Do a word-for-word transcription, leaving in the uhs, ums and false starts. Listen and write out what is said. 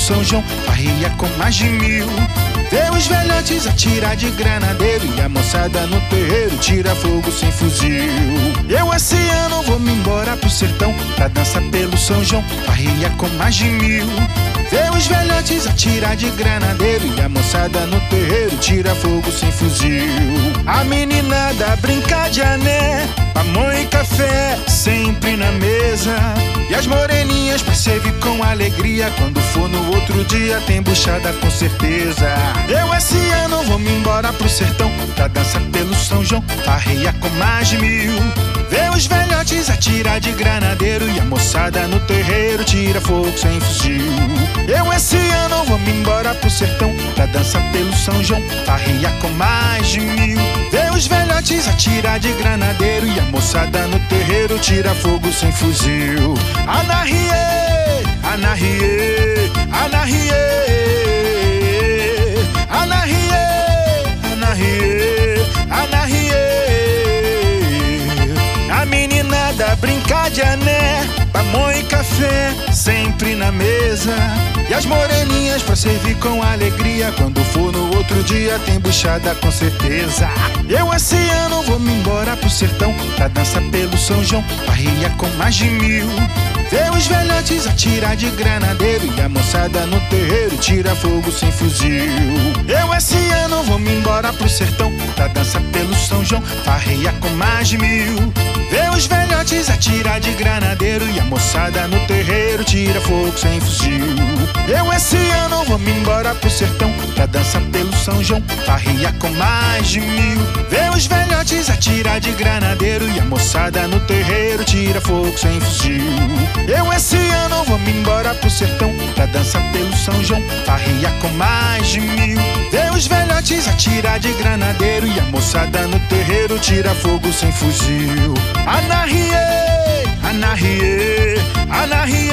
São João, farria com mais de mil. Vê os velhotes atirar de granadeiro e a moçada no terreiro tira fogo sem fuzil. Eu esse ano vou me embora pro sertão pra dançar pelo São João, farria com mais de mil. Vê os velhotes atirar de granadeiro e a moçada no terreiro tira fogo sem fuzil. A meninada brinca de ané, pamonha e café sempre na mesa. E as moreninhas pra servir com alegria, quando for no outro dia tem buchada com certeza. Eu esse ano vou me embora pro sertão pra dançar pelo São João, farria com mais de mil. Vê os velhotes atirar de granadeiro e a moçada no terreiro tira fogo sem fuzil. Eu esse ano vou me embora pro sertão pra dançar pelo São João, farria com mais de mil. Vê os velhotes atirar de granadeiro e a moçada no terreiro tira fogo sem fuzil. Anahie, anahie, anahie, anahie, anahie, anahie. A meninada brinca de ané, pamonha e café sempre na mesa. E as moreninhas pra servir com alegria, quando for no outro dia tem buchada com certeza. Eu esse ano vou me embora pro sertão pra dançar pelo São João, farria com mais de mil. Vê os velhotes atirar de granadeiro e a moçada no terreiro tira fogo sem fuzil. Eu esse ano vou me embora pro sertão pra dançar pelo São João, farria com mais de mil. Vê os velhotes atirar de granadeiro e a moçada no terreiro tira fogo sem fuzil. Eu esse ano vou me embora pro sertão pra dançar pelo São João, farria com mais de mil. Vê os velhotes atirar de granadeiro e a moçada no terreiro tira fogo sem fuzil. Eu esse ano vou me embora pro sertão pra dançar pelo São João, farria com mais de mil. Vê os velhotes atirar de granadeiro e a moçada no terreiro tira fogo sem fuzil. Anahie, anahie, anahie.